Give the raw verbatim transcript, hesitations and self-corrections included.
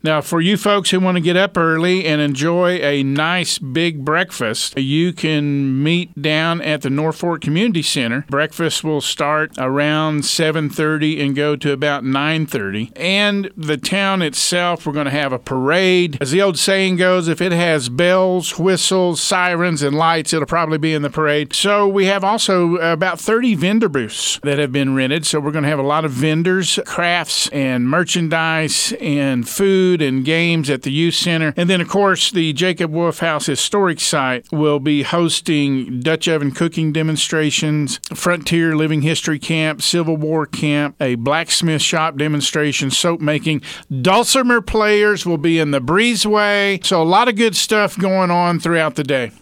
Now, for you folks who want to get up early and enjoy a nice big breakfast, you can meet down at the North Fork Community Center. Breakfast will start around seven thirty and go to about nine thirty. And the town itself, we're going to have a parade. As the old saying goes, if it has bells, whistles, sirens, and lights, it'll probably be in the parade. So we have also about thirty vendor booths that have been rented. So we're going to have a lot of vendors, crafts, and merchandise, and food, and games at the youth center. And then, of course, the Jacob Wolf House Historic Site will be hosting Dutch oven cooking demonstrations, Frontier Living History Camp, Civil War Camp, a blacksmith shop demonstration, soap making. Dulcimer players will be in the breezeway. So a lot of good stuff going on throughout the day.